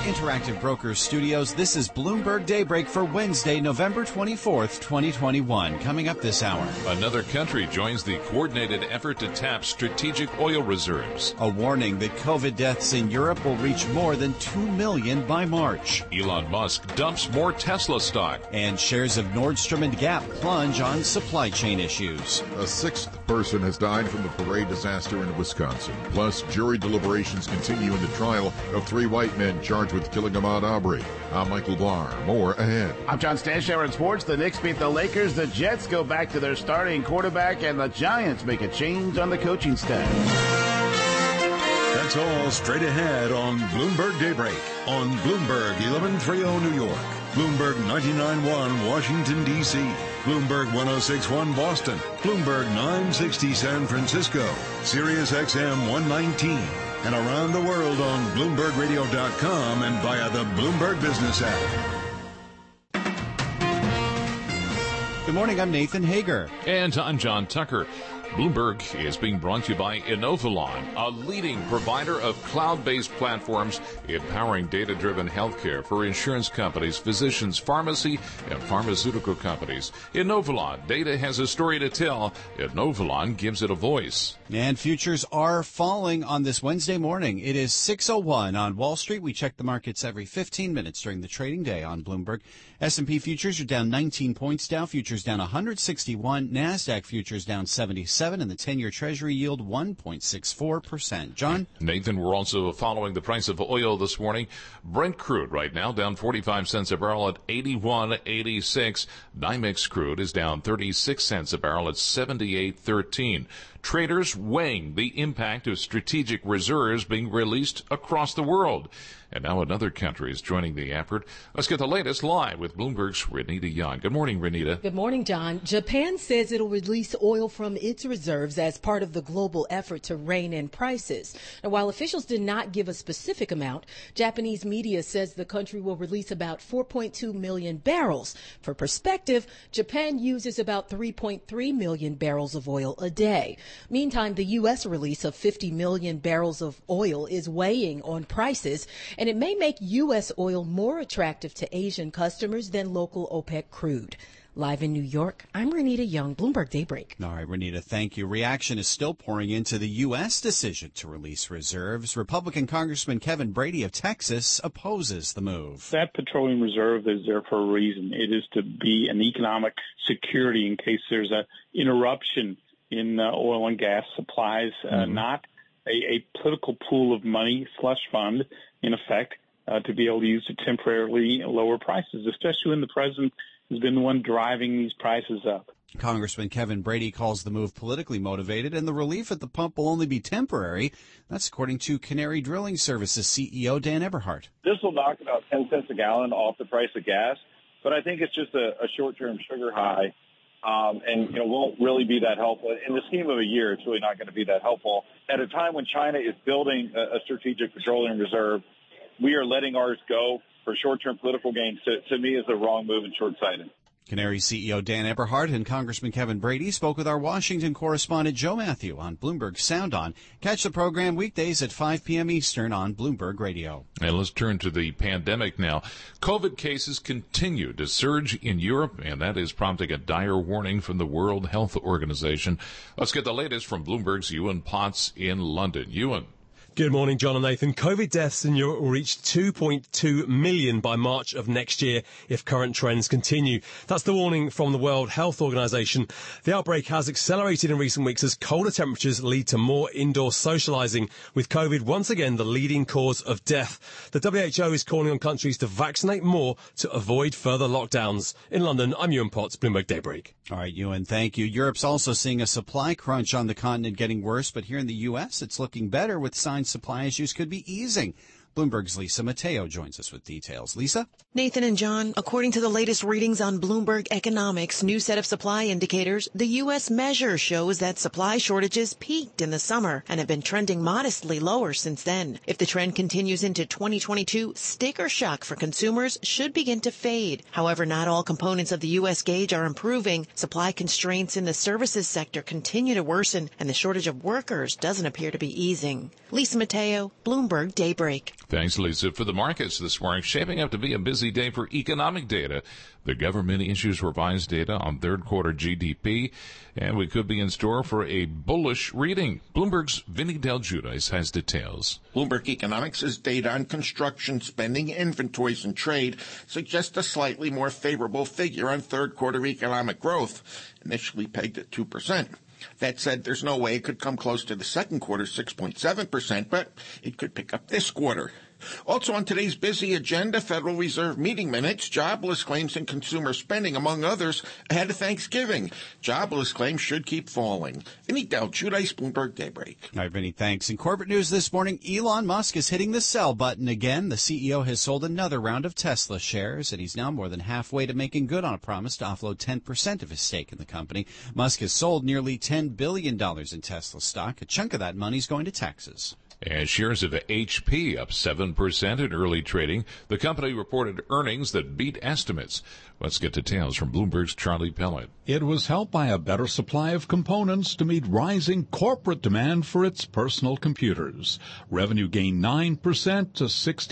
Interactive Brokers Studios. This is Bloomberg Daybreak for Wednesday, November 24th, 2021. Coming up this hour. Another country joins the coordinated effort to tap strategic oil reserves. A warning that COVID deaths in Europe will reach more than 2 million by March. Elon Musk dumps more Tesla stock. And shares of Nordstrom and Gap plunge on supply chain issues. A sixth person has died from the parade disaster in Wisconsin. Plus, jury deliberations continue in the trial of 3 white men charged with killing Ahmaud Arbery. I'm Michael Barr. More ahead. I'm John Stanshauer in sports. The Knicks beat the Lakers. The Jets go back to their starting quarterback. And the Giants make a change on the coaching staff. That's all straight ahead on Bloomberg Daybreak on Bloomberg 1130 New York, Bloomberg 99.1 Washington, D.C., Bloomberg 106.1 Boston, Bloomberg 960 San Francisco, Sirius XM 119, and around the world on BloombergRadio.com and via the Bloomberg Business app. Good morning, I'm Nathan Hager. And I'm John Tucker. Bloomberg is being brought to you by Inovalon, a leading provider of cloud-based platforms empowering data-driven healthcare for insurance companies, physicians, pharmacy, and pharmaceutical companies. Inovalon, data has a story to tell. Inovalon gives it a voice. And futures are falling on this Wednesday morning. It is 6:01 on Wall Street. We check the markets every 15 minutes during the trading day on Bloomberg. S&P futures are down 19 points. Dow futures down 161. NASDAQ futures down 77. And the 10-year Treasury yield 1.64%. John? Nathan, we're also following the price of oil this morning. Brent crude right now down 45 cents a barrel at 81.86. NYMEX crude is down 36 cents a barrel at 78.13. Traders weighing the impact of strategic reserves being released across the world. And now another country is joining the effort. Let's get the latest live with Bloomberg's Renita Young. Good morning, Renita. Good morning, John. Japan says it'll release oil from its reserves as part of the global effort to rein in prices. And while officials did not give a specific amount, Japanese media says the country will release about 4.2 million barrels. For perspective, Japan uses about 3.3 million barrels of oil a day. Meantime, the U.S. release of 50 million barrels of oil is weighing on prices, and it may make U.S. oil more attractive to Asian customers than local OPEC crude. Live in New York, I'm Renita Young, Bloomberg Daybreak. All right, Renita, thank you. Reaction is still pouring into the U.S. decision to release reserves. Republican Congressman Kevin Brady of Texas opposes the move. That petroleum reserve is there for a reason. It is to be an economic security in case there's an interruption in oil and gas supplies, not a political pool of money, slush fund, in effect, to be able to use to temporarily lower prices, especially when the president has been the one driving these prices up. Congressman Kevin Brady calls the move politically motivated, and the relief at the pump will only be temporary. That's according to Canary Drilling Services CEO Dan Eberhardt. This will knock about 10 cents a gallon off the price of gas, but I think it's just a short-term sugar high. And won't really be that helpful. In the scheme of a year, it's really not going to be that helpful. At a time when China is building a strategic petroleum reserve, we are letting ours go for short-term political gains. To me, is the wrong move and short-sighted. Canary CEO Dan Eberhardt and Congressman Kevin Brady spoke with our Washington correspondent Joe Matthew on Bloomberg Sound On. Catch the program weekdays at 5 p.m. Eastern on Bloomberg Radio. And let's turn to the pandemic now. COVID cases continue to surge in Europe, and that is prompting a dire warning from the World Health Organization. Let's get the latest from Bloomberg's Ewan Potts in London. Ewan. Good morning, John and Nathan. COVID deaths in Europe will reach 2.2 million by March of next year if current trends continue. That's the warning from the World Health Organization. The outbreak has accelerated in recent weeks as colder temperatures lead to more indoor socializing, with COVID once again the leading cause of death. The WHO is calling on countries to vaccinate more to avoid further lockdowns. In London, I'm Ewan Potts, Bloomberg Daybreak. All right, Ewan, thank you. Europe's also seeing a supply crunch on the continent getting worse, but here in the U.S., it's looking better with signs supply issues could be easing. Bloomberg's Lisa Mateo joins us with details. Lisa? Nathan and John, according to the latest readings on Bloomberg Economics' new set of supply indicators, the U.S. measure shows that supply shortages peaked in the summer and have been trending modestly lower since then. If the trend continues into 2022, sticker shock for consumers should begin to fade. However, not all components of the U.S. gauge are improving. Supply constraints in the services sector continue to worsen, and the shortage of workers doesn't appear to be easing. Lisa Mateo, Bloomberg Daybreak. Thanks, Lisa. For the markets this morning, shaping up to be a busy day for economic data. The government issues revised data on third quarter GDP, and we could be in store for a bullish reading. Bloomberg's Vinny Del Giudice has details. Bloomberg Economics' data on construction spending, inventories, and trade suggests a slightly more favorable figure on third quarter economic growth, initially pegged at 2%. That said, there's no way it could come close to the second quarter's 6.7%, but it could pick up this quarter. Also on today's busy agenda, Federal Reserve meeting minutes, jobless claims and consumer spending, among others, ahead of Thanksgiving. Jobless claims should keep falling. Vinny Del Giudice, Bloomberg Daybreak. All right, Vinny, thanks. In corporate news this morning, Elon Musk is hitting the sell button again. The CEO has sold another round of Tesla shares, and he's now more than halfway to making good on a promise to offload 10% of his stake in the company. Musk has sold nearly $10 billion in Tesla stock. A chunk of that money is going to taxes. And shares of HP up 7% in early trading. The company reported earnings that beat estimates. Let's get details from Bloomberg's Charlie Pellet. It was helped by a better supply of components to meet rising corporate demand for its personal computers. Revenue gained 9% to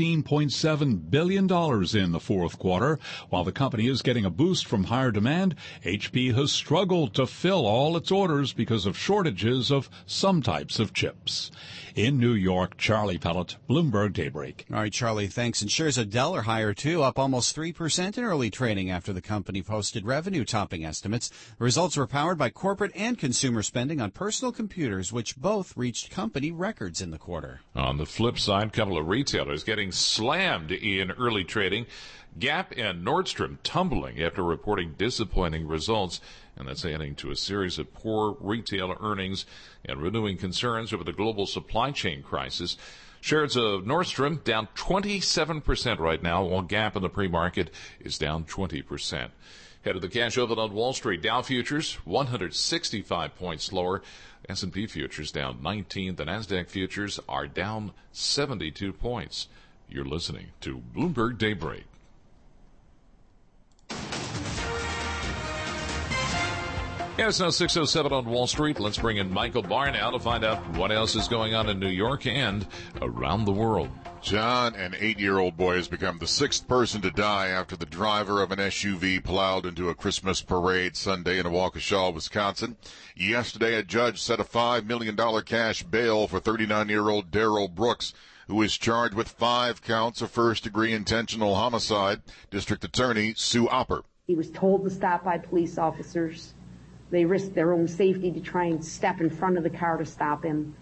$16.7 billion in the fourth quarter. While the company is getting a boost from higher demand, HP has struggled to fill all its orders because of shortages of some types of chips. In New York, Charlie Pellet, Bloomberg Daybreak. All right, Charlie, thanks. And shares of Dell are higher, too, up almost 3% in early trading after the company posted revenue-topping estimates. The results were powered by corporate and consumer spending on personal computers, which both reached company records in the quarter. On the flip side, a couple of retailers getting slammed in early trading. Gap and Nordstrom tumbling after reporting disappointing results, and that's adding to a series of poor retail earnings and renewing concerns over the global supply chain crisis. Shares of Nordstrom down 27% right now, while Gap in the pre-market is down 20%. Head of the cash open on Wall Street. Dow futures 165 points lower. S&P futures down 19. The Nasdaq futures are down 72 points. You're listening to Bloomberg Daybreak. Yeah, it's now 6:07 on Wall Street. Let's bring in Michael Barr now to find out what else is going on in New York and around the world. John, an 8-year-old boy, has become the sixth person to die after the driver of an SUV plowed into a Christmas parade Sunday in Waukesha, Wisconsin. Yesterday, a judge set a $5 million cash bail for 39-year-old Darrell Brooks, who is charged with 5 counts of first-degree intentional homicide. District Attorney Sue Opper. He was told to stop by police officers. They risked their own safety to try and step in front of the car to stop him.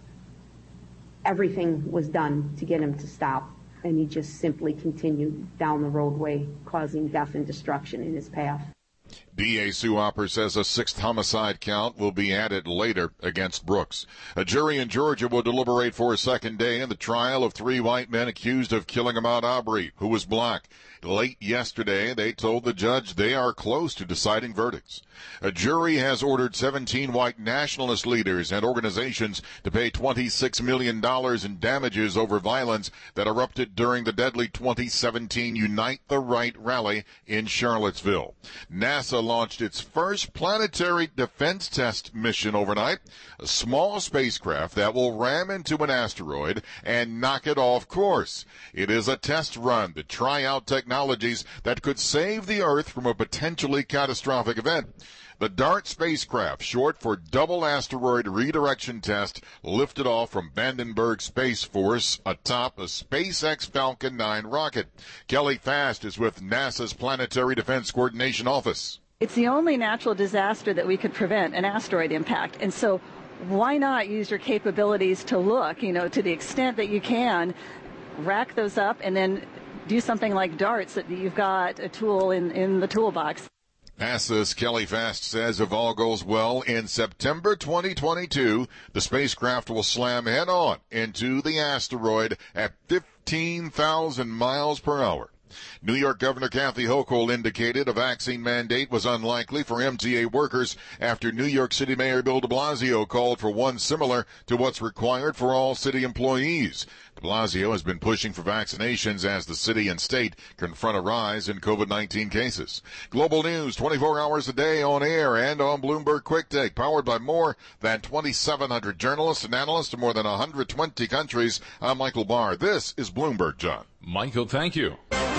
Everything was done to get him to stop, and he just simply continued down the roadway, causing death and destruction in his path. DA Sue Opper says a 6th homicide count will be added later against Brooks. A jury in Georgia will deliberate for a second day in the trial of 3 white men accused of killing Ahmaud Arbery, who was black. Late yesterday, they told the judge they are close to deciding verdicts. A jury has ordered 17 white nationalist leaders and organizations to pay $26 million in damages over violence that erupted during the deadly 2017 Unite the Right rally in Charlottesville. NASA launched its first planetary defense test mission overnight, a small spacecraft that will ram into an asteroid and knock it off course. It is a test run to try out technologies that could save the Earth from a potentially catastrophic event. The DART spacecraft, short for Double Asteroid Redirection Test, lifted off from Vandenberg Space Force atop a SpaceX Falcon 9 rocket. Kelly Fast is with NASA's Planetary Defense Coordination Office. It's the only natural disaster that we could prevent, an asteroid impact. And so why not use your capabilities to look, to the extent that you can, rack those up and then do something like DART so that you've got a tool in the toolbox. NASA's Kelly Fast says if all goes well, in September 2022, the spacecraft will slam head-on into the asteroid at 15,000 miles per hour. New York Governor Kathy Hochul indicated a vaccine mandate was unlikely for MTA workers after New York City Mayor Bill de Blasio called for one similar to what's required for all city employees. De Blasio has been pushing for vaccinations as the city and state confront a rise in COVID-19 cases. Global news 24 hours a day on air and on Bloomberg Quick Take, powered by more than 2,700 journalists and analysts in more than 120 countries. I'm Michael Barr. This is Bloomberg, John. Michael, thank you.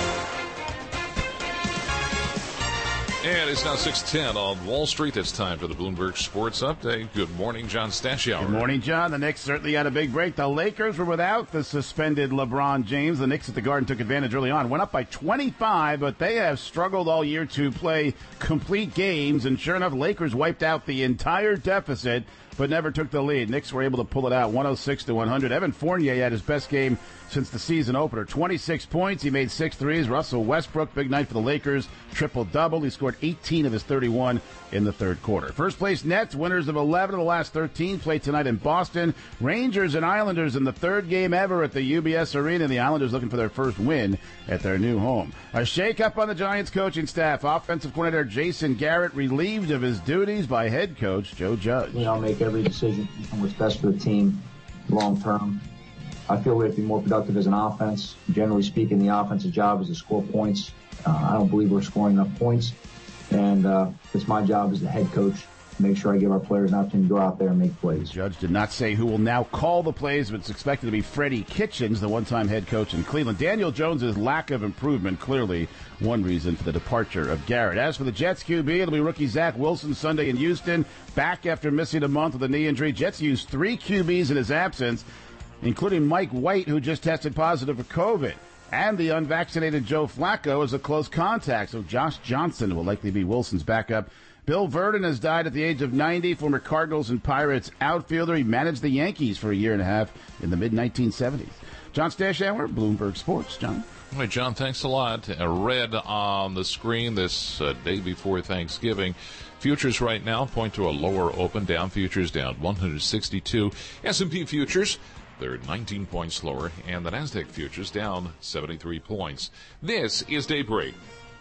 And it's now 6:10 on Wall Street. It's time for the Bloomberg Sports Update. Good morning, John Stashower. Good morning, John. The Knicks certainly had a big break. The Lakers were without the suspended LeBron James. The Knicks at the Garden took advantage early on. Went up by 25, but they have struggled all year to play complete games. And sure enough, Lakers wiped out the entire deficit, but never took the lead. Knicks were able to pull it out 106-100. Evan Fournier had his best game since the season opener. 26 points. He made 6 threes. Russell Westbrook, big night for the Lakers. Triple-double. He scored 18 of his 31 in the third quarter. First place Nets, winners of 11 of the last 13, play tonight in Boston. Rangers and Islanders in the third game ever at the UBS Arena. The Islanders looking for their first win at their new home. A shakeup on the Giants coaching staff. Offensive coordinator Jason Garrett relieved of his duties by head coach Joe Judge. I'll make every decision on what's best for the team long term. I feel we have to be more productive as an offense. Generally speaking, the offensive job is to score points. I don't believe we're scoring enough points. And it's my job as the head coach to make sure I give our players an opportunity to go out there and make plays. Judge did not say who will now call the plays, but it's expected to be Freddie Kitchens, the one-time head coach in Cleveland. Daniel Jones' lack of improvement, clearly one reason for the departure of Garrett. As for the Jets QB, it'll be rookie Zach Wilson Sunday in Houston. Back after missing a month with a knee injury. Jets used 3 QBs in his absence, including Mike White, who just tested positive for COVID. And the unvaccinated Joe Flacco is a close contact, so Josh Johnson will likely be Wilson's backup. Bill Verdon has died at the age of 90, former Cardinals and Pirates outfielder. He managed the Yankees for a year and a half in the mid-1970s. John Stashower, Bloomberg Sports. John. All right, John, thanks a lot. Red on the screen this day before Thanksgiving. Futures right now point to a lower open. Dow futures down 162. S&P futures, they're 19 points lower, and the NASDAQ futures down 73 points. This is Daybreak.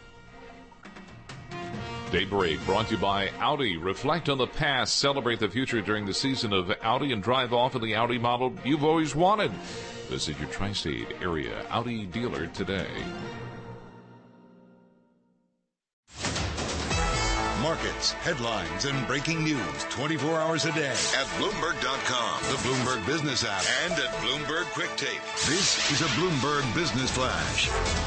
Daybreak brought to you by Audi. Reflect on the past, celebrate the future during the season of Audi, and drive off in the Audi model you've always wanted. Visit your tri-state area Audi dealer today. Markets, headlines, and breaking news 24 hours a day at Bloomberg.com, the Bloomberg Business app, and at Bloomberg Quick Take. This is a Bloomberg Business Flash.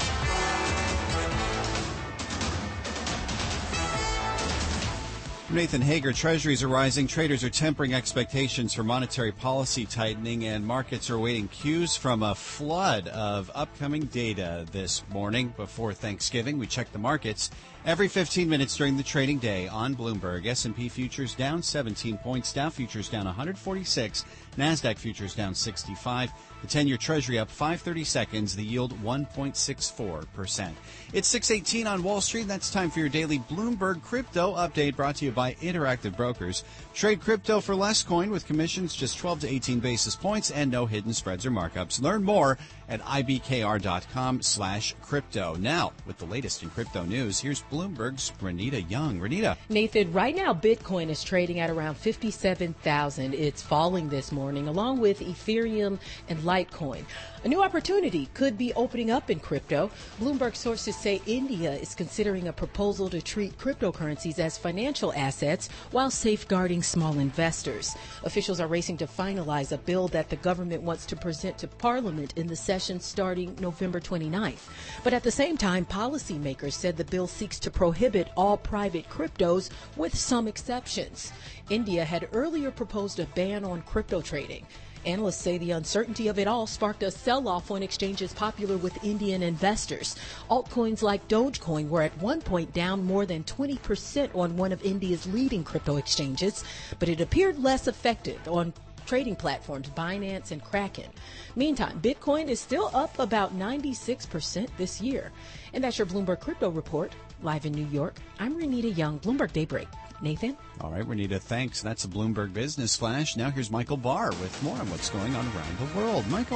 Nathan Hager, treasuries are rising. Traders are tempering expectations for monetary policy tightening, and markets are awaiting cues from a flood of upcoming data this morning before Thanksgiving. We check the markets every 15 minutes during the trading day on Bloomberg. S&P futures down 17 points. Dow futures down 146. NASDAQ futures down 65. The 10-year Treasury up 5/30 seconds. The yield 1.64%. It's 6:18 on Wall Street. That's time for your daily Bloomberg Crypto Update, brought to you by Interactive Brokers. Trade crypto for less coin with commissions just 12 to 18 basis points and no hidden spreads or markups. Learn more at ibkr.com/crypto. Now, with the latest in crypto news, here's Bloomberg's Renita Young. Renita. Nathan, right now Bitcoin is trading at around 57,000. It's falling this morning, along with Ethereum and Litecoin. A new opportunity could be opening up in crypto. Bloomberg sources say India is considering a proposal to treat cryptocurrencies as financial assets while safeguarding small investors. Officials are racing to finalize a bill that the government wants to present to Parliament in the session starting November 29th. But at the same time, policymakers said the bill seeks to prohibit all private cryptos with some exceptions. India had earlier proposed a ban on crypto trading. Analysts say the uncertainty of it all sparked a sell-off on exchanges popular with Indian investors. Altcoins like Dogecoin were at one point down more than 20% on one of India's leading crypto exchanges, but it appeared less effective on trading platforms Binance and Kraken. Meantime, Bitcoin is still up about 96% this year. And that's your Bloomberg Crypto Report. Live in New York, I'm Renita Young, Bloomberg Daybreak. Nathan? All right, Renita, thanks. That's a Bloomberg Business Flash. Now here's Michael Barr with more on what's going on around the world. Michael.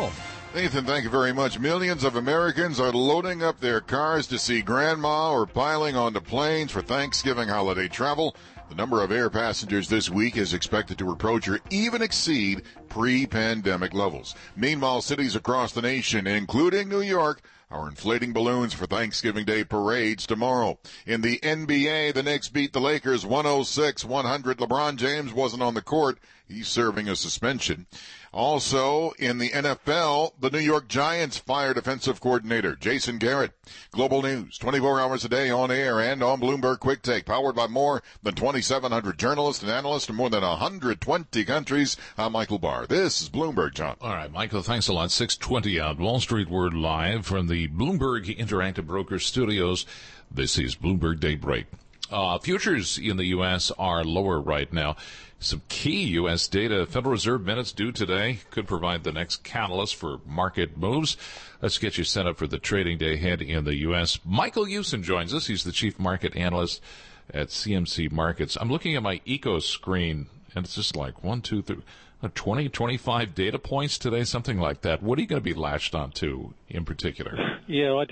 Nathan, thank you very much. Millions of Americans are loading up their cars to see Grandma or piling onto planes for Thanksgiving holiday travel. The number of air passengers this week is expected to approach or even exceed pre-pandemic levels. Meanwhile, cities across the nation, including New York, are inflating balloons for Thanksgiving Day parades tomorrow. In the NBA, the Knicks beat the Lakers 106-100. LeBron James wasn't on the court. He's serving a suspension. Also, in the NFL, the New York Giants fired defensive coordinator Jason Garrett. Global News, 24 hours a day on air and on Bloomberg Quick Take, powered by more than 2,700 journalists and analysts in more than 120 countries. I'm Michael Barr. This is Bloomberg, John. All right, Michael, thanks a lot. 6:20 on Wall Street. We're live from the Bloomberg Interactive Brokers studios. This is Bloomberg Daybreak. Futures in the U.S. are lower right now. Some key U.S. data, Federal Reserve minutes due today, could provide the next catalyst for market moves. Let's get you set up for the trading day ahead in the U.S. Michael Hewson joins us. He's the chief market analyst at CMC Markets. I'm looking at my Eco screen, and it's just like 1, 2, 3, 20, 25 data points today, something like that. What are you going to be latched onto in particular?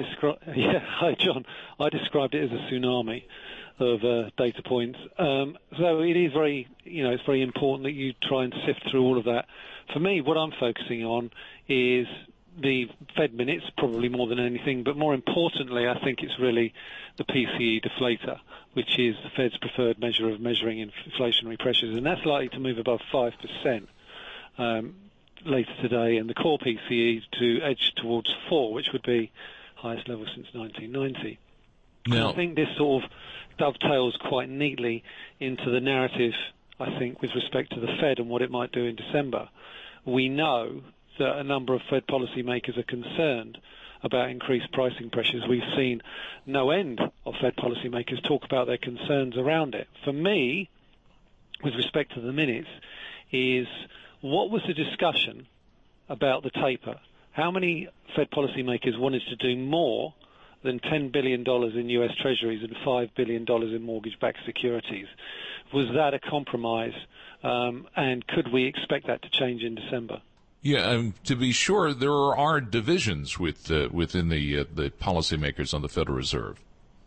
Hi, John. I described it as a tsunami of data points. So it is it's very important that you try and sift through all of that. For me, what I'm focusing on is the Fed minutes, probably more than anything, but more importantly, I think it's really the PCE deflator, which is the Fed's preferred measure of measuring inflationary pressures, and that's likely to move above 5% later today, and the core PCE to edge towards 4, which would be highest level since 1990. Now, I think this sort of dovetails quite neatly into the narrative, I think, with respect to the Fed and what it might do in December. We know that a number of Fed policymakers are concerned about increased pricing pressures. We've seen no end of Fed policymakers talk about their concerns around it. For me, with respect to the minutes, is what was the discussion about the taper? How many Fed policymakers wanted to do more than $10 billion in U.S. Treasuries and $5 billion in mortgage-backed securities? Was that a compromise? And could we expect that to change in December? Yeah, to be sure, there are divisions within the policymakers on the Federal Reserve.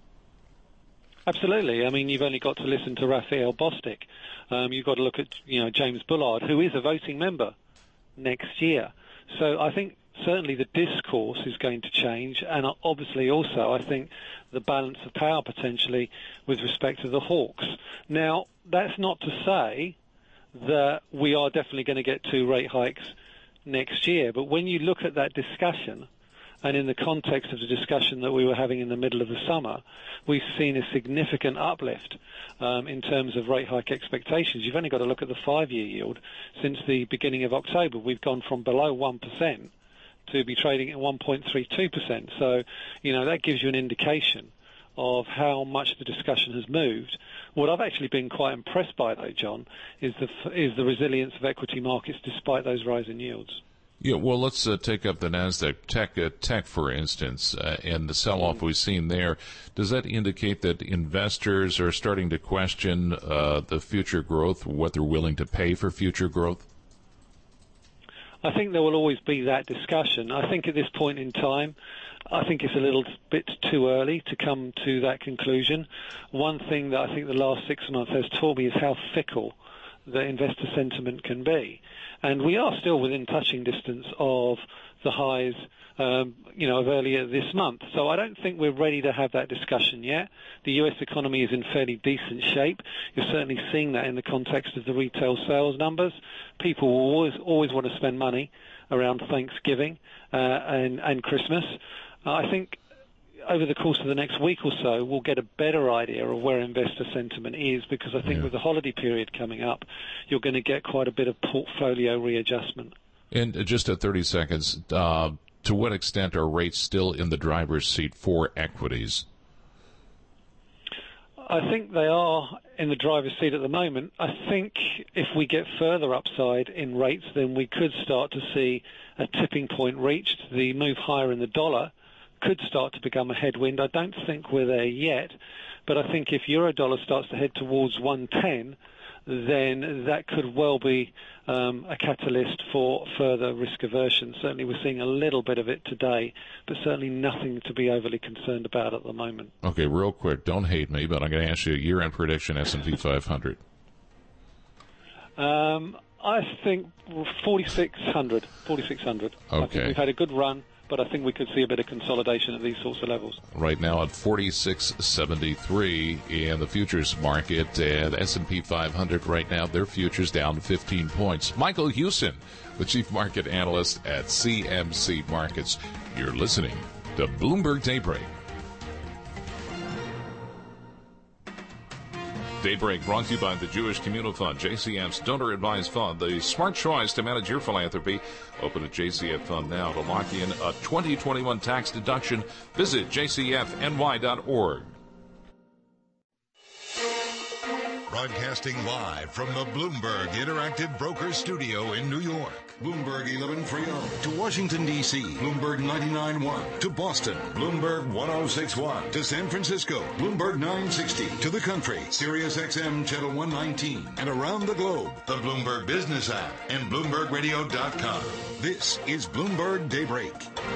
Absolutely. I mean, you've only got to listen to Raphael Bostic. You've got to look at James Bullard, who is a voting member next year. So I think certainly the discourse is going to change, and obviously also I think the balance of power potentially with respect to the hawks. Now, that's not to say that we are definitely going to get 2 rate hikes next year, but when you look at that discussion, and in the context of the discussion that we were having in the middle of the summer, we've seen a significant uplift in terms of rate hike expectations. You've only got to look at the 5-year yield. Since the beginning of October, we've gone from below 1% to be trading at 1.32%. So, that gives you an indication of how much the discussion has moved. What I've actually been quite impressed by, though, John, is the resilience of equity markets despite those rising yields. Yeah, well, let's take up the Nasdaq tech, for instance, and the sell-off we've seen there. Does that indicate that investors are starting to question the future growth, what they're willing to pay for future growth? I think there will always be that discussion. I think at this point in time, I think it's a little bit too early to come to that conclusion. One thing that I think the last 6 months has taught me is how fickle the investor sentiment can be. And we are still within touching distance of the highs, of earlier this month. So I don't think we're ready to have that discussion yet. The U.S. economy is in fairly decent shape. You're certainly seeing that in the context of the retail sales numbers. People will always want to spend money around Thanksgiving and Christmas. I think over the course of the next week or so, we'll get a better idea of where investor sentiment is, because I think with the holiday period coming up, you're going to get quite a bit of portfolio readjustment. And just at 30 seconds, to what extent are rates still in the driver's seat for equities? I think they are in the driver's seat at the moment. I think if we get further upside in rates, then we could start to see a tipping point reached. The move higher in the dollar could start to become a headwind. I don't think we're there yet, but I think if euro-dollar starts to head towards 110, then that could well be a catalyst for further risk aversion. Certainly we're seeing a little bit of it today, but certainly nothing to be overly concerned about at the moment. Okay, real quick, don't hate me, but I'm going to ask you a year-end prediction S&P 500. I think 4,600. Okay. I think we've had a good run, but I think we could see a bit of consolidation at these sorts of levels. Right now at 46.73 in the futures market, and S&P 500 right now, their futures down 15 points. Michael Hewson, the chief market analyst at CMC Markets. You're listening to Bloomberg Daybreak. Daybreak brought to you by the Jewish Communal Fund, JCF's donor-advised fund, the smart choice to manage your philanthropy. Open a JCF fund now to lock in a 2021 tax deduction. Visit jcfny.org. Broadcasting live from the Bloomberg Interactive Brokers Studio in New York. Bloomberg 1130. To Washington, D.C., Bloomberg 99.1. To Boston, Bloomberg 106.1. To San Francisco, Bloomberg 960. To the country, Sirius XM Channel 119. And around the globe, the Bloomberg Business app and BloombergRadio.com. This is Bloomberg Daybreak.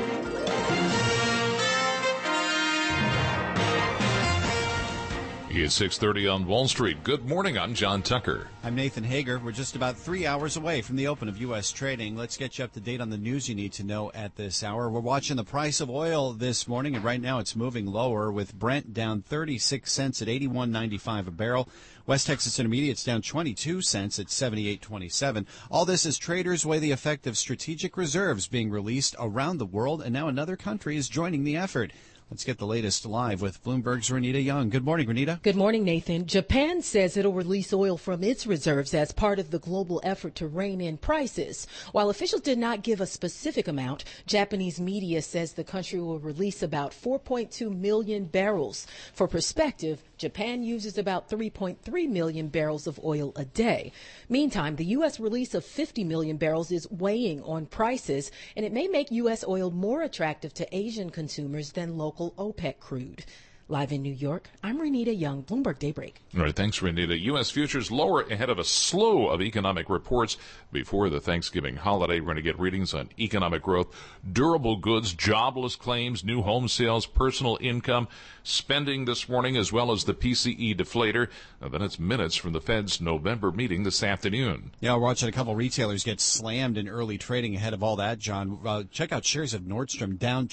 It's 6:30 on Wall Street. Good morning. I'm John Tucker. I'm Nathan Hager. We're just about 3 hours away from the open of U.S. trading. Let's get you up to date on the news you need to know at this hour. We're watching the price of oil this morning, and right now it's moving lower, with Brent down 36 cents at $81.95 a barrel. West Texas Intermediate's down 22 cents at $78.27. All this as traders weigh the effect of strategic reserves being released around the world, and now another country is joining the effort. Let's get the latest live with Bloomberg's Renita Young. Good morning, Renita. Good morning, Nathan. Japan says it'll release oil from its reserves as part of the global effort to rein in prices. While officials did not give a specific amount, Japanese media says the country will release about 4.2 million barrels. For perspective, Japan uses about 3.3 million barrels of oil a day. Meantime, the U.S. release of 50 million barrels is weighing on prices, and it may make U.S. oil more attractive to Asian consumers than local OPEC crude. Live in New York, I'm Renita Young, Bloomberg Daybreak. All right, thanks, Renita. U.S. futures lower ahead of a slew of economic reports before the Thanksgiving holiday. We're going to get readings on economic growth, durable goods, jobless claims, new home sales, personal income, spending this morning, as well as the PCE deflator. Then it's minutes from the Fed's November meeting this afternoon. Yeah, we're watching a couple retailers get slammed in early trading ahead of all that, John. Check out shares of Nordstrom down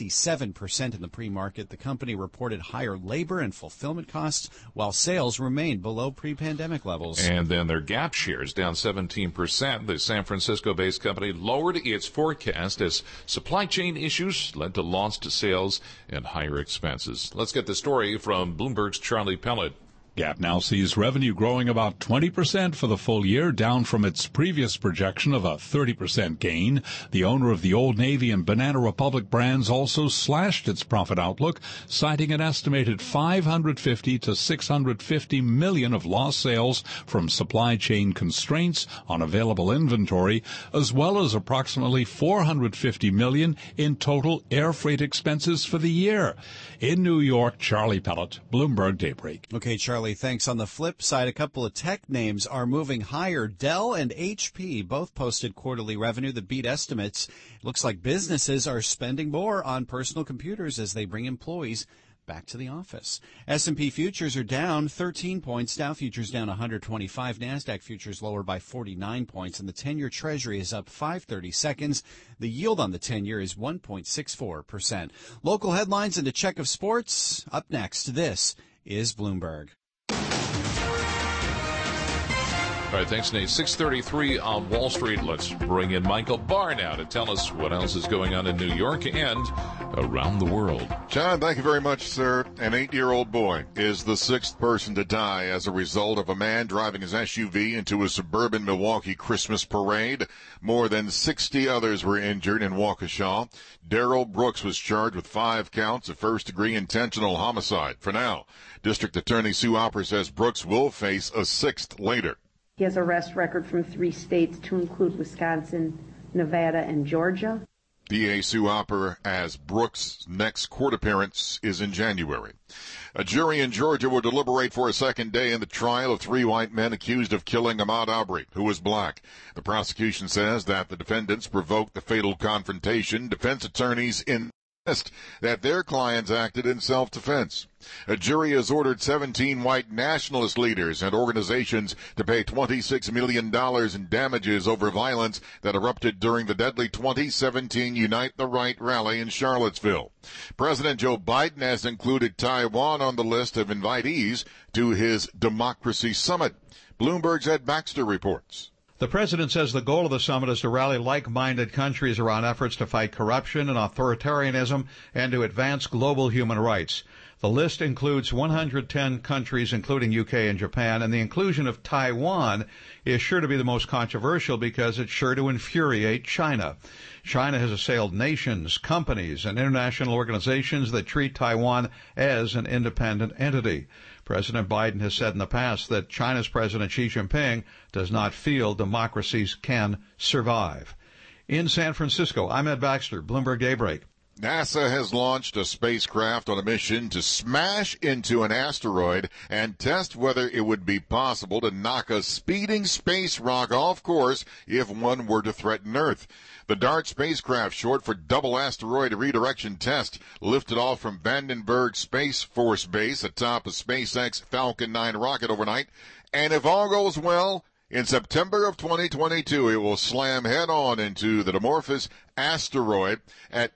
27% in the pre-market. The company reported higher labor and fulfillment costs, while sales remained below pre-pandemic levels. And then their Gap shares down 17%. The San Francisco-based company lowered its forecast as supply chain issues led to lost sales and higher expenses. Let's get the story from Bloomberg's Charlie Pellet. Gap now sees revenue growing about 20% for the full year, down from its previous projection of a 30% gain. The owner of the Old Navy and Banana Republic brands also slashed its profit outlook, citing an estimated $550 to $650 million of lost sales from supply chain constraints on available inventory, as well as approximately $450 million in total air freight expenses for the year. In New York, Charlie Pellet, Bloomberg Daybreak. Okay, Charlie, thanks. On the flip side, a couple of tech names are moving higher. Dell and HP both posted quarterly revenue that beat estimates. It looks like businesses are spending more on personal computers as they bring employees back to the office. S&P futures are down 13 points. Dow futures down 125. NASDAQ futures lower by 49 points. And the 10-year Treasury is up 5/32. The yield on the 10-year is 1.64%. Local headlines and a check of sports. Up next, this is Bloomberg. All right, thanks, Nate. 6:33 on Wall Street. Let's bring in Michael Barr now to tell us what else is going on in New York and around the world. John, thank you very much, sir. An 8-year-old boy is the sixth person to die as a result of a man driving his SUV into a suburban Milwaukee Christmas parade. More than 60 others were injured in Waukesha. Darrell Brooks was charged with 5 counts of first-degree intentional homicide. For now, District Attorney Sue Opper says Brooks will face a 6th later. He has an arrest record from 3 states, to include Wisconsin, Nevada, and Georgia. DA Sue Opper as Brooks' next court appearance is in January. A jury in Georgia will deliberate for a second day in the trial of 3 white men accused of killing Ahmaud Arbery, who was black. The prosecution says that the defendants provoked the fatal confrontation. Defense attorneys insist that their clients acted in self-defense. A jury has ordered 17 white nationalist leaders and organizations to pay $26 million in damages over violence that erupted during the deadly 2017 Unite the Right rally in Charlottesville. President Joe Biden has included Taiwan on the list of invitees to his Democracy Summit. Bloomberg's Ed Baxter reports. The president says the goal of the summit is to rally like-minded countries around efforts to fight corruption and authoritarianism and to advance global human rights. The list includes 110 countries, including UK and Japan, and the inclusion of Taiwan is sure to be the most controversial because it's sure to infuriate China. China has assailed nations, companies, and international organizations that treat Taiwan as an independent entity. President Biden has said in the past that China's President Xi Jinping does not feel democracies can survive. In San Francisco, I'm Ed Baxter, Bloomberg Daybreak. NASA has launched a spacecraft on a mission to smash into an asteroid and test whether it would be possible to knock a speeding space rock off course if one were to threaten Earth. The DART spacecraft, short for Double Asteroid Redirection Test, lifted off from Vandenberg Space Force Base atop a SpaceX Falcon 9 rocket overnight, and if all goes well, in September of 2022, it will slam head-on into the Dimorphos asteroid at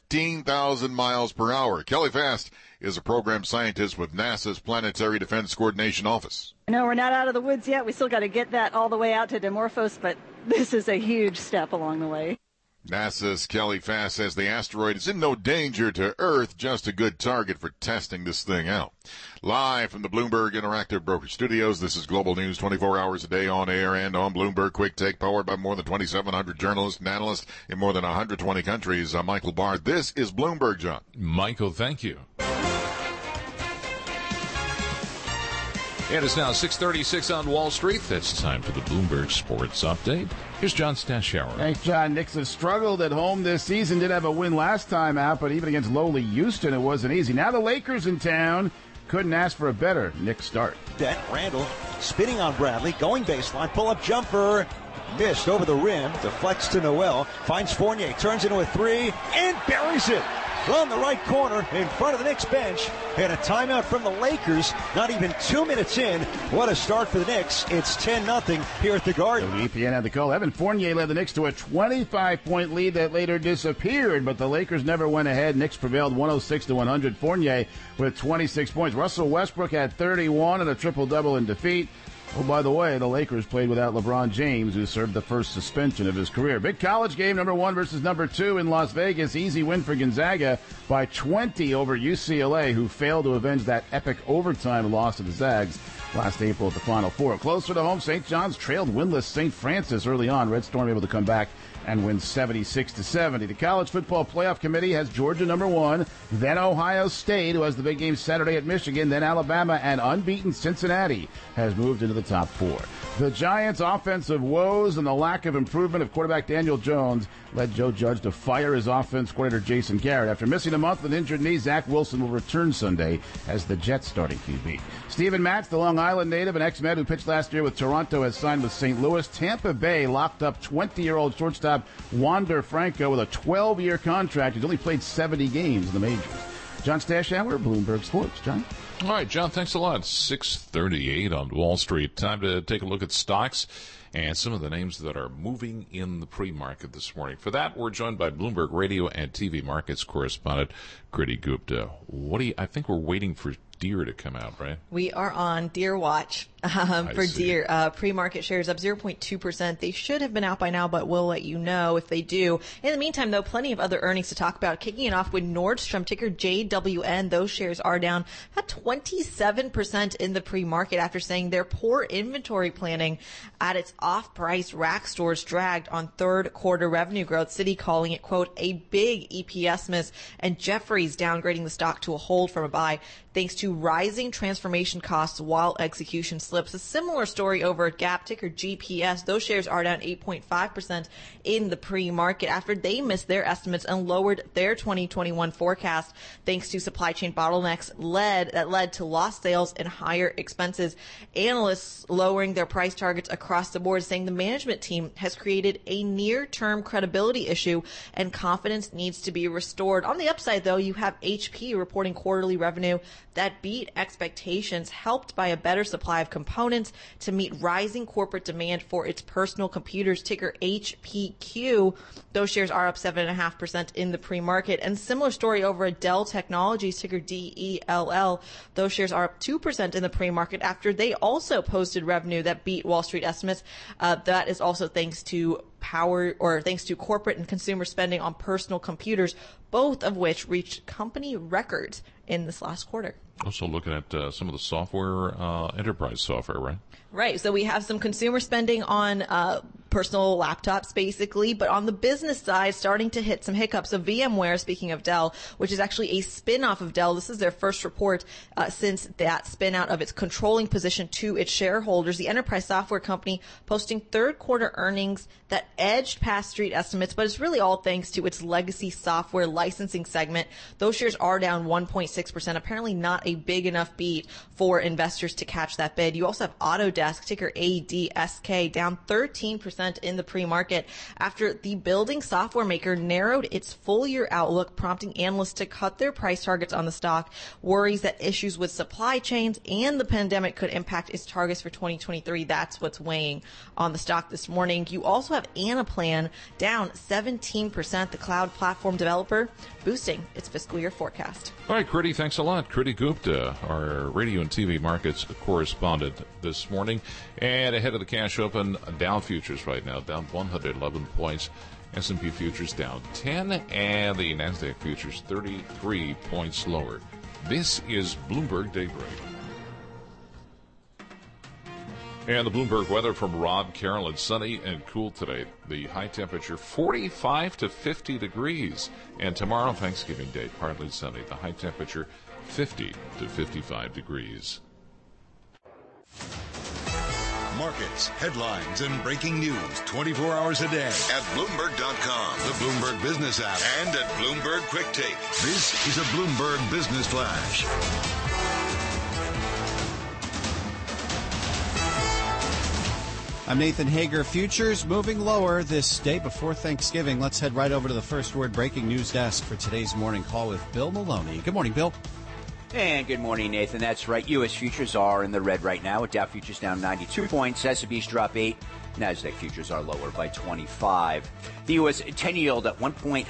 15,000 miles per hour. Kelly Fast is a program scientist with NASA's Planetary Defense Coordination Office. No, we're not out of the woods yet. We still got to get that all the way out to Dimorphos, but this is a huge step along the way. NASA's Kelly Fast says the asteroid is in no danger to Earth, just a good target for testing this thing out. Live from the Bloomberg Interactive Brokerage Studios, this is Global News 24 hours a day on air and on Bloomberg Quick Take, powered by more than 2,700 journalists and analysts in more than 120 countries. I'm Michael Barr. This is Bloomberg, John. Michael, thank you. It is now 6:36 on Wall Street. That's time for the Bloomberg Sports Update. Here's John Stashower. Thanks, John. Knicks have struggled at home this season. Did have a win last time out, but even against lowly Houston, it wasn't easy. Now the Lakers in town. Couldn't ask for a better Knicks start. Randall spinning on Bradley, going baseline, pull-up jumper. Missed over the rim, deflects to Noel, finds Fournier, turns into a three, and buries it from the right corner in front of the Knicks bench. And a timeout from the Lakers, not even 2 minutes in. What a start for the Knicks. It's 10-0 here at the Garden. EPN had the call. Evan Fournier led the Knicks to a 25-point lead that later disappeared, but the Lakers never went ahead. Knicks prevailed 106-100. Fournier with 26 points. Russell Westbrook had 31 and a triple-double in defeat. Oh, by the way, the Lakers played without LeBron James, who served the first suspension of his career. Big college game, number 1 versus number 2 in Las Vegas. Easy win for Gonzaga by 20 over UCLA, who failed to avenge that epic overtime loss to the Zags last April at the Final Four. Closer to home, St. John's trailed winless St. Francis early on. Red Storm able to come back and win 76-70. The College Football Playoff Committee has Georgia number 1, then Ohio State, who has the big game Saturday at Michigan, then Alabama, and unbeaten Cincinnati has moved into the top 4. The Giants' offensive woes and the lack of improvement of quarterback Daniel Jones led Joe Judge to fire his offense coordinator Jason Garrett. After missing a month with an injured knee, Zach Wilson will return Sunday as the Jets' starting QB. Stephen Matz, the Long Island native and ex-Met who pitched last year with Toronto, has signed with St. Louis. Tampa Bay locked up 20-year-old shortstop Wander Franco with a 12-year contract. He's only played 70 games in the majors. John Stashower, Bloomberg Sports. John? All right, John, thanks a lot. 6:38 on Wall Street. Time to take a look at stocks and some of the names that are moving in the pre-market this morning. For that, we're joined by Bloomberg Radio and TV Markets correspondent Kriti Gupta. I think we're waiting for Deere to come out, right? We are on Deere watch for Deere. Pre-market shares up 0.2%. They should have been out by now, but we'll let you know if they do. In the meantime, though, plenty of other earnings to talk about. Kicking it off with Nordstrom, ticker JWN. Those shares are down about 27% in the pre-market after saying their poor inventory planning at its off-price rack stores dragged on third quarter revenue growth. Citi calling it, quote, a big EPS miss, and Jefferies downgrading the stock to a hold from a buy thanks to to rising transformation costs while execution slips. A similar story over at Gap, ticker GPS. Those shares are down 8.5% in the pre-market after they missed their estimates and lowered their 2021 forecast thanks to supply chain bottlenecks that led to lost sales and higher expenses. Analysts lowering their price targets across the board, saying the management team has created a near-term credibility issue and confidence needs to be restored. On the upside, though, you have HP reporting quarterly revenue that beat expectations, helped by a better supply of components to meet rising corporate demand for its personal computers, ticker HPQ. Those shares are up 7.5% in the pre-market. And similar story over at Dell Technologies, ticker DELL. Those shares are up 2% in the pre-market after they also posted revenue that beat Wall Street estimates. That is also thanks to corporate and consumer spending on personal computers, both of which reached company records in this last quarter. Also looking at some of the software, enterprise software, right? Right. So we have some consumer spending on personal laptops, basically, but on the business side, starting to hit some hiccups. So VMware, speaking of Dell, which is actually a spin-off of Dell, this is their first report since that spin-out of its controlling position to its shareholders. The enterprise software company posting third quarter earnings that edged past street estimates, but it's really all thanks to its legacy software licensing segment. Those shares are down 1.6%, apparently not a big enough beat for investors to catch that bid. You also have Autodesk, ticker ADSK, down 13% in the pre-market after the building software maker narrowed its full-year outlook, prompting analysts to cut their price targets on the stock. Worries that issues with supply chains and the pandemic could impact its targets for 2023. That's what's weighing on the stock this morning. You also have Anaplan down 17%, the cloud platform developer, boosting its fiscal year forecast. All right, Kriti, thanks a lot. Kriti Gupta, our radio and TV markets correspondent this morning. And ahead of the cash open, Dow futures right now down 111 points. S&P futures down 10, and the NASDAQ futures 33 points lower. This is Bloomberg Daybreak. And the Bloomberg weather from Rob Carroll. It's sunny and cool today. The high temperature 45 to 50 degrees. And tomorrow, Thanksgiving Day, partly sunny. The high temperature 50 to 55 degrees. Markets, headlines, and breaking news 24 hours a day at Bloomberg.com, the Bloomberg Business app, and at Bloomberg Quick Take. This is a Bloomberg Business Flash. I'm Nathan Hager. Futures moving lower this day before Thanksgiving. Let's head right over to the First Word breaking news desk for today's morning call with Bill Maloney. Good morning, Bill. And good morning, Nathan. That's right. U.S. futures are in the red right now, with Dow futures down 92 points. S&P's drop 8. NASDAQ futures are lower by 25. The U.S. 10 yield at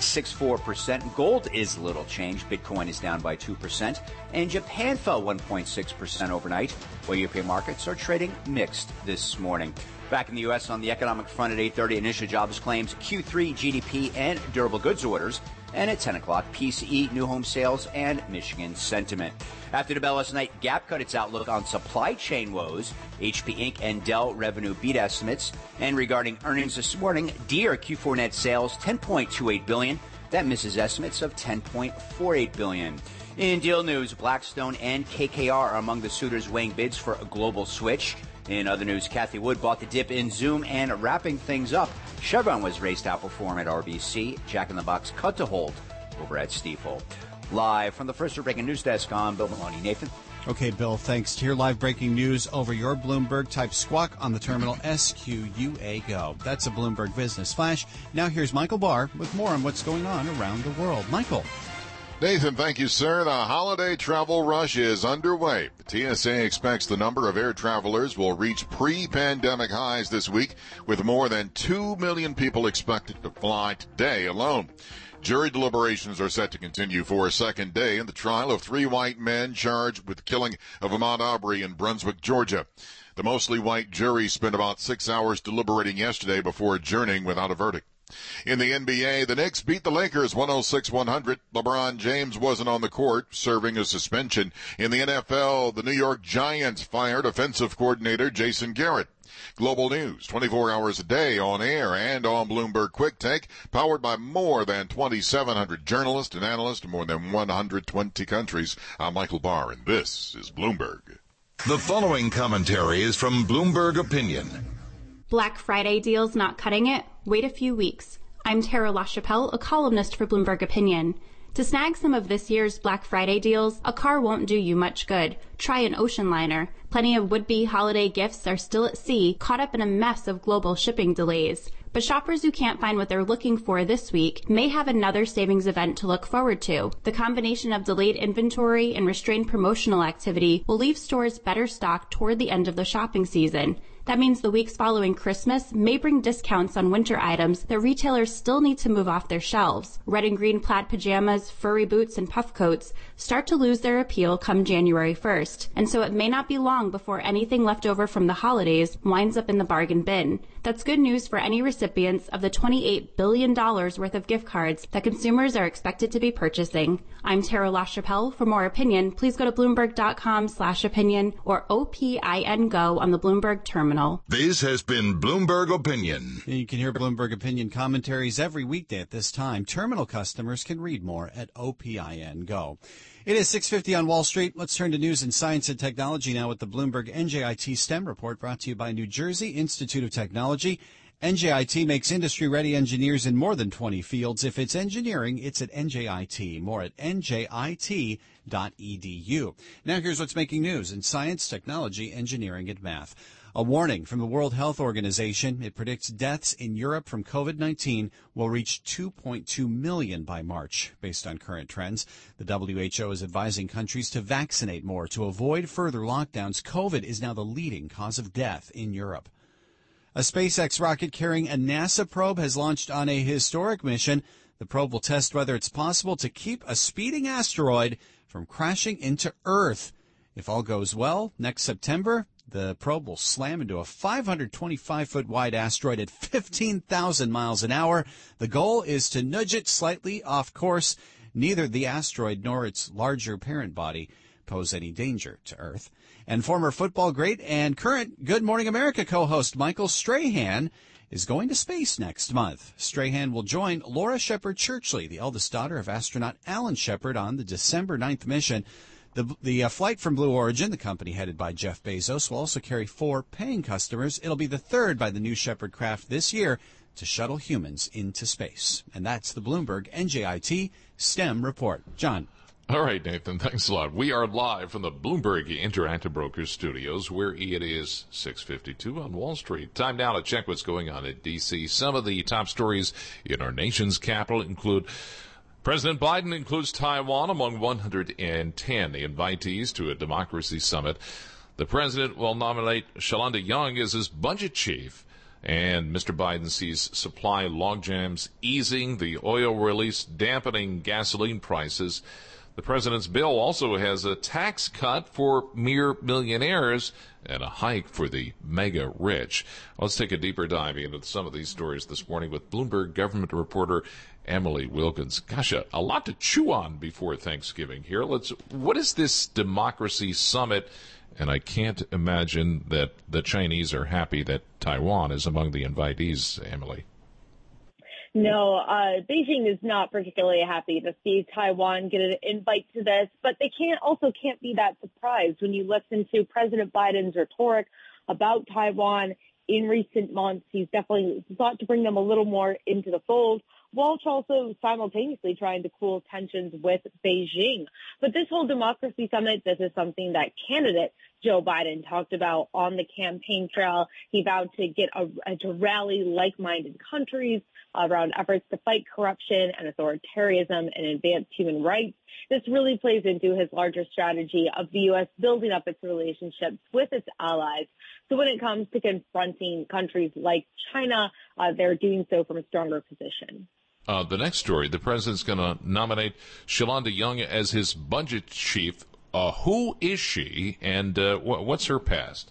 1.64%. Gold is little change. Bitcoin is down by 2%. And Japan fell 1.6% overnight, while European markets are trading mixed this morning. Back in the U.S. on the economic front at 8:30, initial jobs claims, Q3 GDP and durable goods orders. And at 10 o'clock, PCE, new home sales, and Michigan sentiment. After the bell last night, Gap cut its outlook on supply chain woes. HP Inc. and Dell revenue beat estimates. And regarding earnings this morning, Deere Q4 net sales, $10.28 billion. That misses estimates of $10.48 billion. In deal news, Blackstone and KKR are among the suitors weighing bids for a global switch. In other news, Cathie Wood bought the dip in Zoom, and wrapping things up, Chevron was raced to outperform at RBC. Jack in the Box cut to hold over at Stifel. Live from the First Word breaking news desk, I'm Bill Maloney. Nathan? Okay, Bill, thanks. To hear live breaking news over your Bloomberg, type squawk on the terminal SQUA Go. That's a Bloomberg Business Flash. Now here's Michael Barr with more on what's going on around the world. Michael. Nathan, thank you, sir. The holiday travel rush is underway. The TSA expects the number of air travelers will reach pre-pandemic highs this week, with more than 2 million people expected to fly today alone. Jury deliberations are set to continue for a second day in the trial of 3 white men charged with the killing of Ahmaud Arbery in Brunswick, Georgia. The mostly white jury spent about 6 hours deliberating yesterday before adjourning without a verdict. In the NBA, the Knicks beat the Lakers 106-100. LeBron James wasn't on the court, serving a suspension. In the NFL, the New York Giants fired offensive coordinator Jason Garrett. Global news 24 hours a day on air and on Bloomberg Quick Take, powered by more than 2,700 journalists and analysts in more than 120 countries. I'm Michael Barr, and this is Bloomberg. The following commentary is from Bloomberg Opinion. Black Friday deals not cutting it? Wait a few weeks. I'm Tara LaChapelle, a columnist for Bloomberg Opinion. To snag some of this year's Black Friday deals, a car won't do you much good. Try an ocean liner. Plenty of would-be holiday gifts are still at sea, caught up in a mess of global shipping delays. But shoppers who can't find what they're looking for this week may have another savings event to look forward to. The combination of delayed inventory and restrained promotional activity will leave stores better stocked toward the end of the shopping season. That means the weeks following Christmas may bring discounts on winter items that retailers still need to move off their shelves. Red and green plaid pajamas, furry boots, and puff coats start to lose their appeal come January 1st, and so it may not be long before anything left over from the holidays winds up in the bargain bin. That's good news for any recipients of the $28 billion worth of gift cards that consumers are expected to be purchasing. I'm Tara LaChapelle. For more opinion, please go to Bloomberg.com/opinion or OPIN Go on the Bloomberg terminal. This has been Bloomberg Opinion. You can hear Bloomberg Opinion commentaries every weekday at this time. Terminal customers can read more at OPIN Go. It is 6:50 on Wall Street. Let's turn to news in science and technology now with the Bloomberg NJIT STEM report brought to you by New Jersey Institute of Technology. NJIT makes industry-ready engineers in more than 20 fields. If it's engineering, it's at NJIT. More at njit.edu. Now here's what's making news in science, technology, engineering, and math. A warning from the World Health Organization. It predicts deaths in Europe from COVID-19 will reach 2.2 million by March, based on current trends. The WHO is advising countries to vaccinate more to avoid further lockdowns. COVID is now the leading cause of death in Europe. A SpaceX rocket carrying a NASA probe has launched on a historic mission. The probe will test whether it's possible to keep a speeding asteroid from crashing into Earth. If all goes well, next September, the probe will slam into a 525-foot wide asteroid at 15,000 miles an hour. The goal is to nudge it slightly off course. Neither the asteroid nor its larger parent body pose any danger to Earth. And former football great and current Good Morning America co-host Michael Strahan is going to space next month. Strahan will join Laura Shepard Churchley, the eldest daughter of astronaut Alan Shepard, on the December 9th mission. The flight from Blue Origin, the company headed by Jeff Bezos, will also carry 4 paying customers. It'll be the third by the New Shepard craft this year to shuttle humans into space. And that's the Bloomberg NJIT STEM report. John. All right, Nathan, thanks a lot. We are live from the Bloomberg Interactive Brokers studios, where it is 6:52 on Wall Street. Time now to check what's going on at D.C. Some of the top stories in our nation's capital include President Biden includes Taiwan among 110 invitees to a democracy summit. The president will nominate Shalanda Young as his budget chief. And Mr. Biden sees supply logjams easing, the oil release dampening gasoline prices. The president's bill also has a tax cut for mere millionaires and a hike for the mega rich. Let's take a deeper dive into some of these stories this morning with Bloomberg government reporter Emily Wilkins. Gosh, a lot to chew on before Thanksgiving here. What is this democracy summit? And I can't imagine that the Chinese are happy that Taiwan is among the invitees, Emily. No, Beijing is not particularly happy to see Taiwan get an invite to this, but they can't be that surprised when you listen to President Biden's rhetoric about Taiwan in recent months. He's definitely sought to bring them a little more into the fold, while also simultaneously trying to cool tensions with Beijing. But this whole democracy summit, this is something that candidate Joe Biden talked about on the campaign trail. He vowed to get to rally like-minded countries around efforts to fight corruption and authoritarianism and advance human rights. This really plays into his larger strategy of the U.S. building up its relationships with its allies. So when it comes to confronting countries like China, they're doing so from a stronger position. The next story, the president's going to nominate Shalanda Young as his budget chief. Who is she, and what's her past?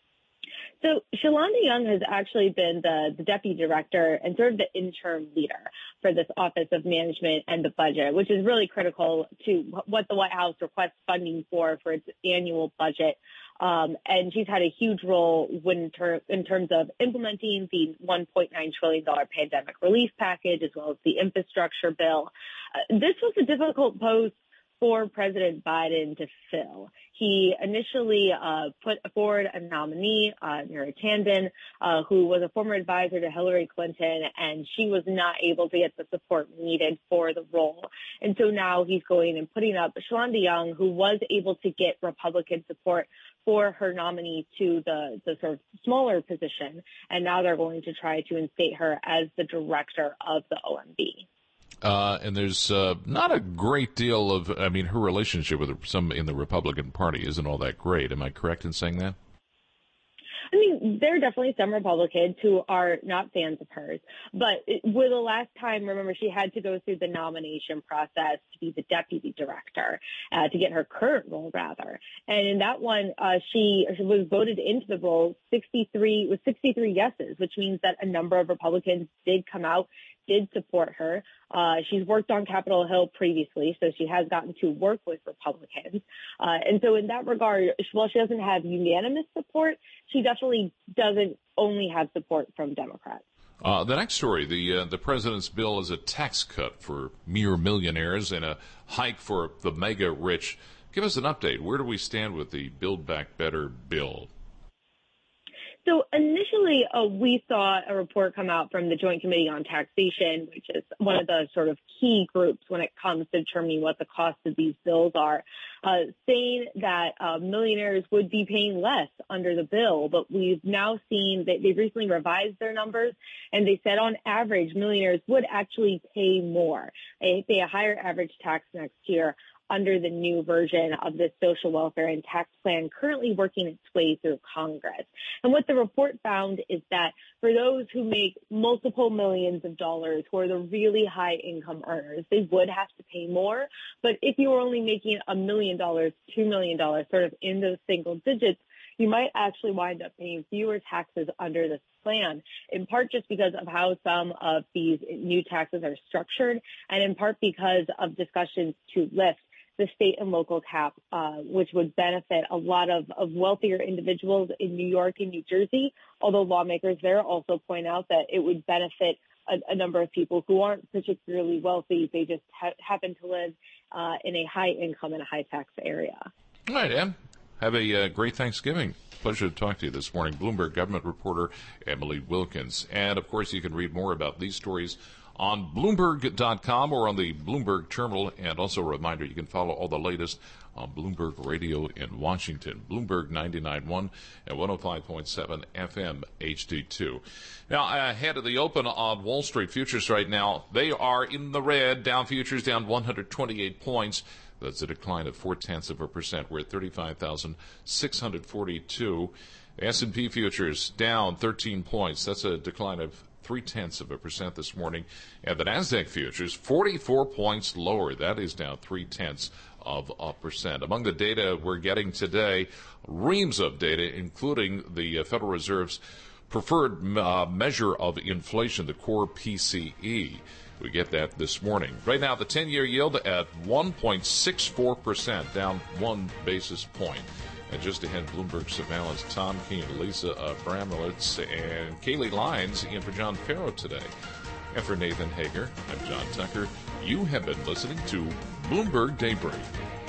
So Shalanda Young has actually been the deputy director and sort of the interim leader for this Office of Management and the Budget, which is really critical to what the White House requests funding for its annual budget. And she's had a huge role in terms of implementing the $1.9 trillion pandemic relief package, as well as the infrastructure bill. This was a difficult post for President Biden to fill. He initially put forward a nominee, Neera Tanden, who was a former advisor to Hillary Clinton, and she was not able to get the support needed for the role. And so now he's going and putting up Shalanda Young, who was able to get Republican support for her nominee to the sort of smaller position, and now they're going to try to instate her as the director of the OMB. And there's not a great deal of, her relationship with some in the Republican Party isn't all that great. Am I correct in saying that? I mean, there are definitely some Republicans who are not fans of hers. But with the last time, remember, she had to go through the nomination process to be the deputy director, to get her current role, rather. And in that one, she was voted into the role 63 yeses, which means that a number of Republicans did come out, did support her. She's worked on Capitol Hill previously, so she has gotten to work with Republicans. And so in that regard, while she doesn't have unanimous support, she definitely doesn't only have support from Democrats. The next story, the president's bill is a tax cut for mere millionaires and a hike for the mega rich. Give us an update. Where do we stand with the Build Back Better bill? So initially, we saw a report come out from the Joint Committee on Taxation, which is one of the sort of key groups when it comes to determining what the cost of these bills are, saying that millionaires would be paying less under the bill. But we've now seen that they've recently revised their numbers, and they said on average, millionaires would actually pay more. They pay a higher average tax next year under the new version of the social welfare and tax plan currently working its way through Congress. And what the report found is that for those who make multiple millions of dollars, who are the really high income earners, they would have to pay more. But if you were only making $1 million, $2 million, sort of in those single digits, you might actually wind up paying fewer taxes under this plan, in part just because of how some of these new taxes are structured, and in part because of discussions to lift the state and local cap, which would benefit a lot of wealthier individuals in New York and New Jersey, although lawmakers there also point out that it would benefit a number of people who aren't particularly wealthy. They just happen to live in a high income and a high tax area. All right, Em. Have a great Thanksgiving. Pleasure to talk to you this morning. Bloomberg government reporter Emily Wilkins. And, of course, you can read more about these stories on Bloomberg.com or on the Bloomberg terminal. And also a reminder, you can follow all the latest on Bloomberg Radio in Washington, Bloomberg 99.1 and 105.7 FM HD2. Now, ahead of the open on Wall Street futures right now, they are in the red. Dow futures down 128 points. That's a decline of 0.4%. We're at 35,642. S&P futures down 13 points. That's a decline of 0.3% this morning. And the NASDAQ futures 44 points lower. That is down 0.3%. Among the data we're getting today, reams of data, including the Federal Reserve's preferred measure of inflation, the core PCE. We get that this morning. Right now, the 10-year yield at 1.64%, down 1 basis point. And just ahead, Bloomberg surveillance, Tom Keene, Lisa Abramowitz, and Kaylee Lyons in for John Farrow today. And for Nathan Hager, I'm John Tucker. You have been listening to Bloomberg Daybreak.